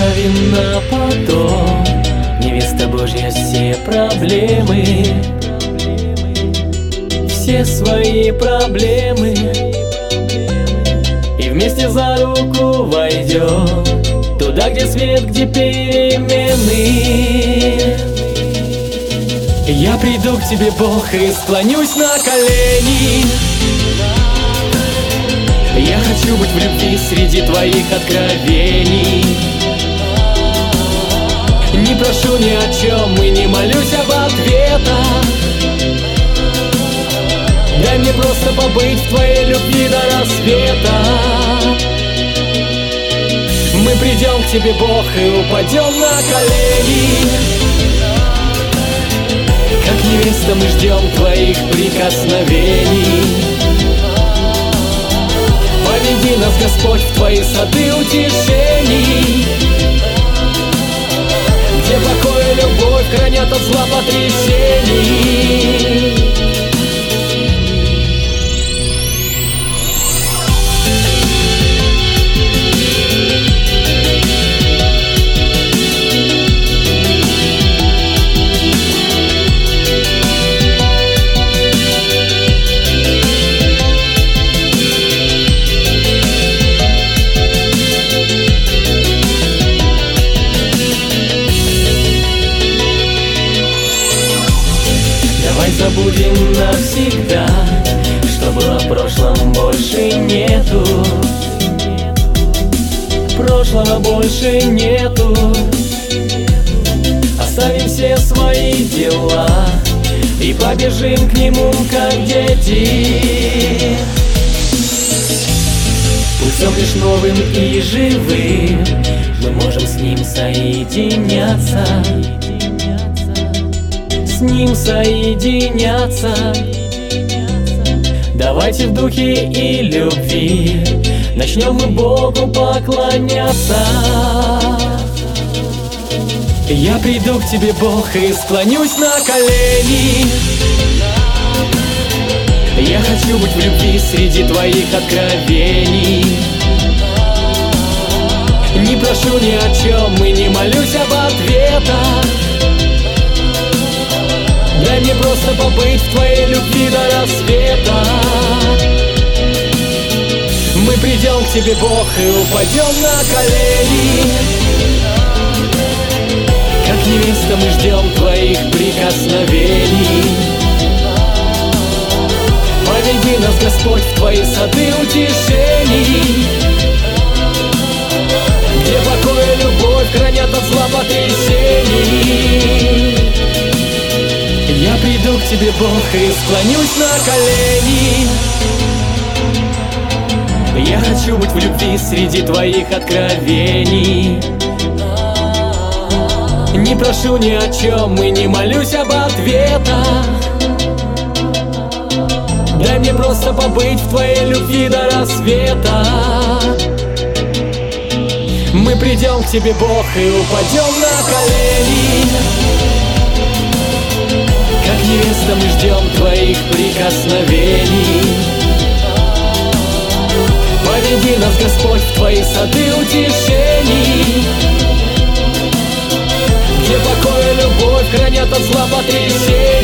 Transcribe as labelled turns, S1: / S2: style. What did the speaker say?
S1: оставим на потом. Невеста Божья все проблемы, все свои проблемы, и вместе за руку войдем туда, где свет, где перемены. Я приду к тебе, Бог, и склонюсь на колени. Я хочу быть в любви среди твоих откровений. Не прошу ни о чем и не молюсь об ответах. Дай мне просто побыть в твоей любви до рассвета. Мы придем к тебе, Бог, и упадем на колени. Как невеста мы ждем твоих прикосновений. Поведи нас, Господь, в твои сады утешений, где покой и любовь хранят от зла потрясений. Забудем навсегда, что было в прошлом, больше нету. Прошлого больше нету. Оставим все свои дела и побежим к нему, как дети. Путем лишь новым и живым мы можем с ним соединяться, с ним соединяться. Давайте в духе и любви начнем мы Богу поклоняться. Я приду к тебе, Бог, и склонюсь на колени. Я хочу быть в любви среди твоих откровений. Не прошу ни о чем и не молюсь об ответах. Дай мне просто побыть в твоей любви до рассвета. Мы придем к тебе, Бог, и упадем на колени. Как невеста мы ждем твоих прикосновений. Поведи нас, Господь, в твои сады утешений, где покой и любовь хранят от зла потрясений. Я приду к тебе, Бог, и склонюсь на колени. Я хочу быть в любви среди твоих откровений. Не прошу ни о чем и не молюсь об ответах. Дай мне просто побыть в твоей любви до рассвета. Мы придем к тебе, Бог, и упадем на колени. Как невеста мы ждем твоих прикосновений. Поведи нас, Господь, в твои сады утешений, где покой и любовь хранят от зла потрясений.